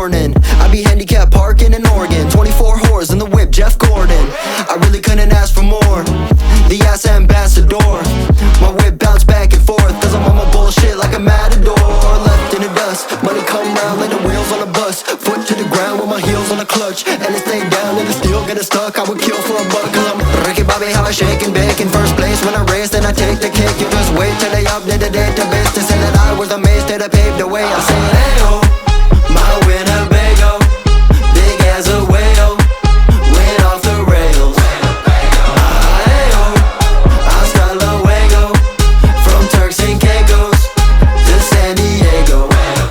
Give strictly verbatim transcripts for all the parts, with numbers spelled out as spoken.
morning. I be handicapped parking in Oregon. Twenty-four whores in the whip, Jeff Gordon. I really couldn't ask for more. The ass ambassador. My whip bounce back and forth, cause I'm on my bullshit like a matador. Left in the dust, money come round like the wheels on a bus. Foot to the ground with my heels on the clutch, and it stayed down and it still getting stuck. I would kill for a buck, cause I'm Ricky Bobby, how I shake and bake. In first place when I race, then I take the cake. You just wait till they update the database to say that I was the maze that I paved the way. I say, hey oh, my Winnebago, big as a whale, went off the rails. Hey oh, hasta luego, from Turks and Caicos to San Diego.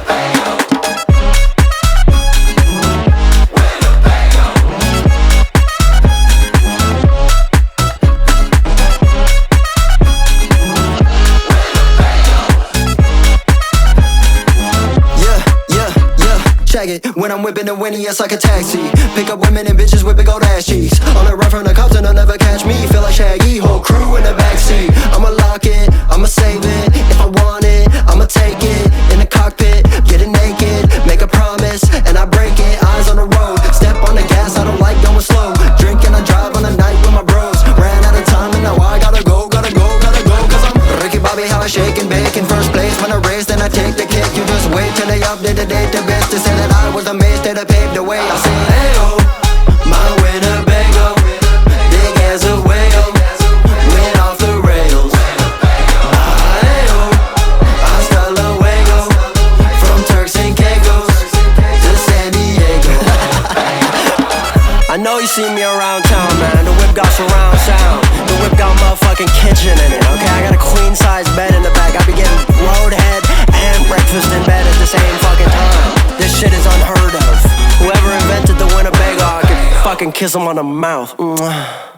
Check it, when I'm whipping the Winnie, it's like a taxi. Pick up women and bitches with big old ass cheeks. On the run from the cops and they'll never catch me. Feel like Shaggy, whole crew in the backseat. I'ma lock it, I'ma save it. If I want it, I'ma take it. In the cockpit, getting naked. Make a promise, and I break it. Eyes on the road, step on the gas, I don't like going slow. Drink and I drive on the night with my bros. Ran out of time and now I gotta go, gotta go, gotta go. Cause I'm Ricky Bobby, how I shake and bake. In first place when I race, then I take the kick. You just wait till they update the database to say that I was the maze that I paved the way. I say, hey oh, my Winnebago, big as a whale, went off the rails. Hey oh, hasta luego, from Turks and Caicos to San Diego. I know you see me around town, man. The whip got surround sound. The whip got motherfucking kitchen in it, okay? I got a queen size bed in the back. I be getting roadhead and breakfast in bed at the same fucking time. This shit is unheard of. Whoever invented the Winnebago, I could fucking kiss him on the mouth. Mwah.